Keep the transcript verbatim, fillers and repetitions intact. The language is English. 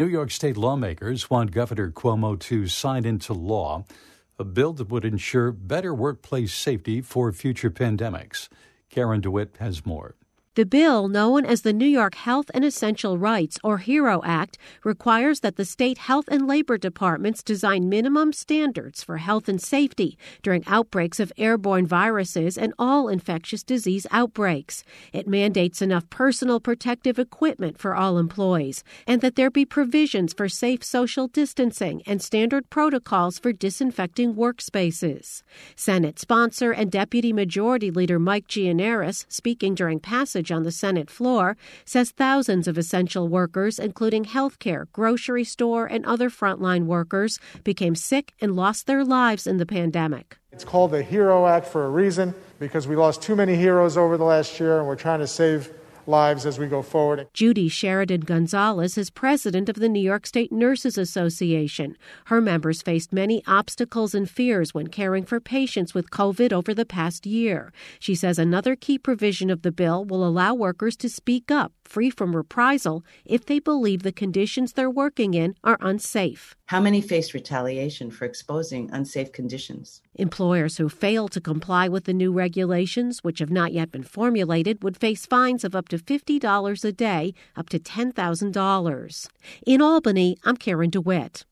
New York State lawmakers want Governor Cuomo to sign into law a bill that would ensure better workplace safety for future pandemics. Karen DeWitt has more. The bill, known as the New York Health and Essential Rights, or HERO Act, requires that the state health and labor departments design minimum standards for health and safety during outbreaks of airborne viruses and all infectious disease outbreaks. It mandates enough personal protective equipment for all employees, and that there be provisions for safe social distancing and standard protocols for disinfecting workspaces. Senate sponsor and Deputy Majority Leader Mike Gianaris, speaking during passage on the Senate floor, says thousands of essential workers, including healthcare, grocery store, and other frontline workers, became sick and lost their lives in the pandemic. It's called the HERO Act for a reason, because we lost too many heroes over the last year, and we're trying to save lives as we go forward. Judy Sheridan Gonzalez is president of the New York State Nurses Association. Her members faced many obstacles and fears when caring for patients with COVID over the past year. She says another key provision of the bill will allow workers to speak up, free from reprisal, if they believe the conditions they're working in are unsafe. How many face retaliation for exposing unsafe conditions? Employers who fail to comply with the new regulations, which have not yet been formulated, would face fines of up to fifty dollars a day, up to ten thousand dollars. In Albany, I'm Karen DeWitt.